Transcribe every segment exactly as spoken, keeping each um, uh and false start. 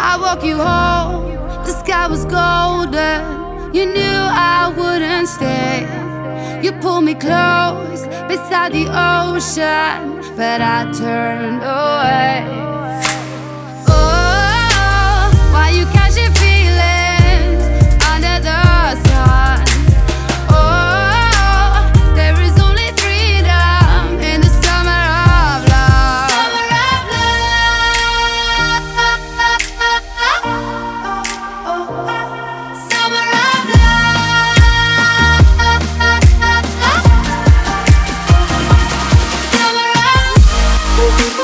I walk you home, the sky was golden. You knew I wouldn't stay. You pulled me close beside the ocean, but I turned away. Oh, why you catch your feelings under the sun? Oh, there is only freedom in the summer of love. Summer of love. Summer of love. Summer of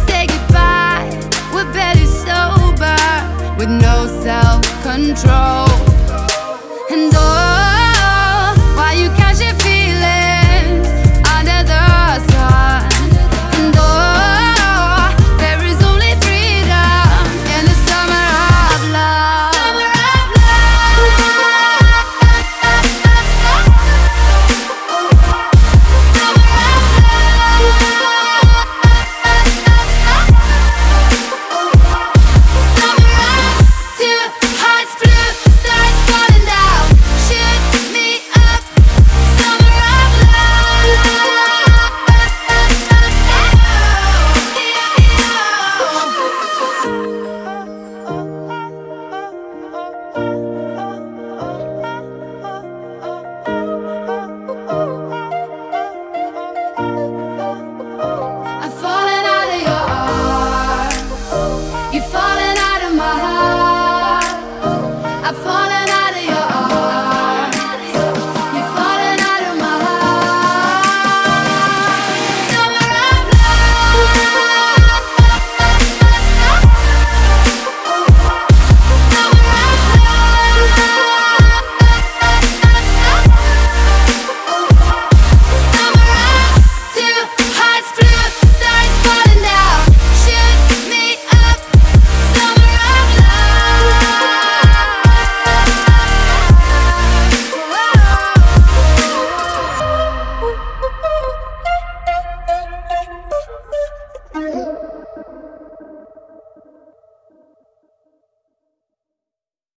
with no self-control.